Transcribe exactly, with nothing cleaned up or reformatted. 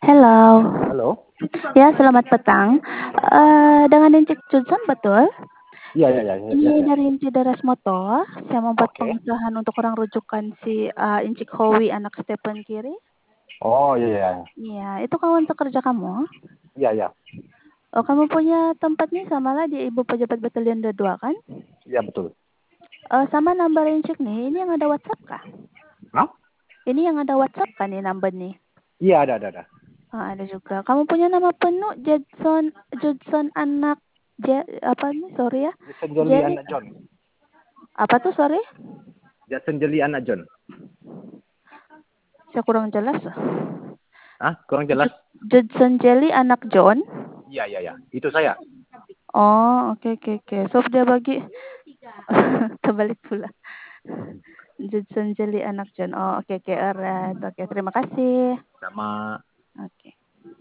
Hello. Halo? Ya, selamat petang. Eee, dengan Encik Judson, betul? Iya iya iya, ya Ini ya. dari Inti Daras Motor, saya membuat Oke. pengusahaan untuk orang rujukan si, eee, Encik Howie, anak Stephen Kiri. Oh, iya iya. Iya, itu kawan sekerja kamu? Iya iya. Oh, kamu punya tempat nih samalah di Ibu Pejabat Batalion dua puluh dua kan? Iya, betul. Oh, sama number Encik nih, ini yang ada WhatsApp kah? Hah? Ini yang ada WhatsApp kan nih number nih? Iya, ada ada ada. Oh, ada juga. Kamu punya nama penuh Judson Judson anak Je apa nih, sorry ya, Jason Jolly Jelly anak John. apa tuh, sorry? Jason Jolly anak John. Saya kurang jelas. Hah? Kurang jelas? Judson Jelly anak John? Iya iya iya. Itu saya. Oh, oke oke oke. So dia bagi terbalik pula. Judson Jelly anak John. Oh, oke oke, alright. Oke, terima kasih. Sama